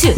too.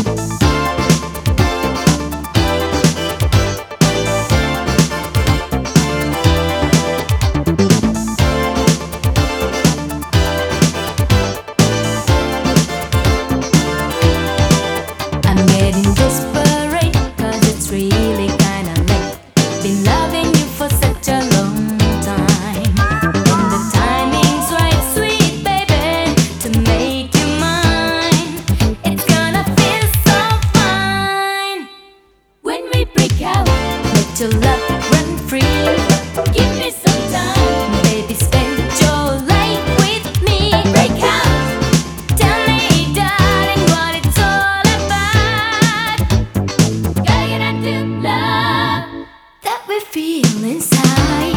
I'm getting desperate, 'cause it's really kinda late. Been loving you for such a long time. When the timing's right, sweet baby, to make you mine, it's gonna feel so fine. When we break out, let your love run free. Give me some time, baby, spend your life with me. Break out, tell me, darling, what it's all about. Gotta get into love that we feel inside.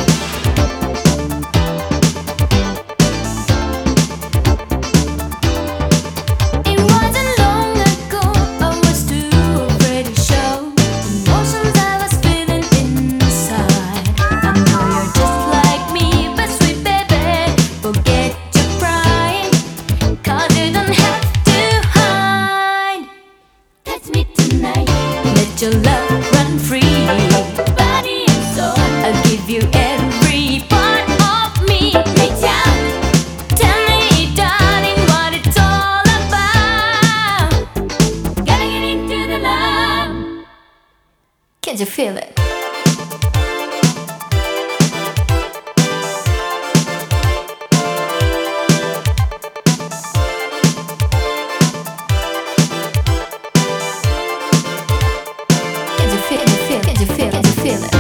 It wasn't long ago I was too afraid to show emotions I was feeling inside. I know you're just like me, but sweet baby, forget your pride, 'cause you don't have to hide. Touch me tonight, let your love run free. Body and soul, I'll give you every part of me. Reach out, tell me, darling, what it's all about. Gotta get into the love. Can't you feel it? Can't you feel it? Can't you feel it? Can't you feel it?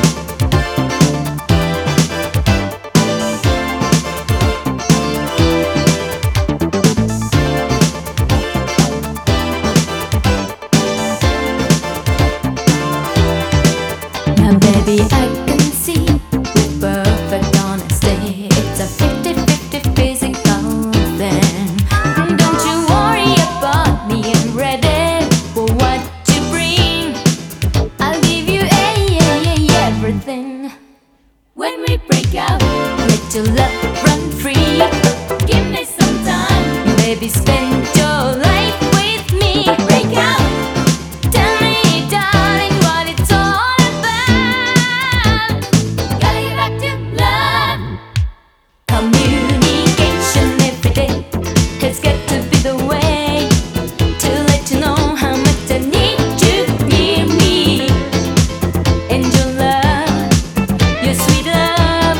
Now baby, I can see with perfect honesty, it's a 50-50 physical thing. Don't you worry about me, I'm ready for what you bring. I'll give you everything. When we break out, let your love run free. Give me some time, baby, spend your life with me. Break out, tell me, darling, what it's all about. Gotta get back to love. Communication every day has got to be the way to let you know how much I need you near me. And your love, your sweet love.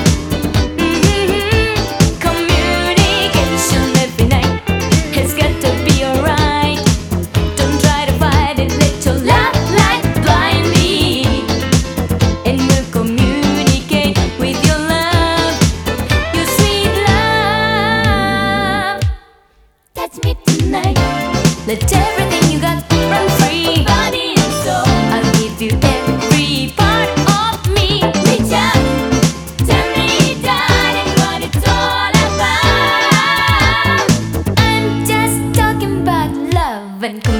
Communication every night has got to be alright. Don't try to fight it, let your love light blind me. And we'll communicate with your love, your sweet love. Touch me tonight, let everything you got run free. Body and soul, I'll give you every part of me. Reach out, tell me, darling, what it's all about. I'm just talking about love and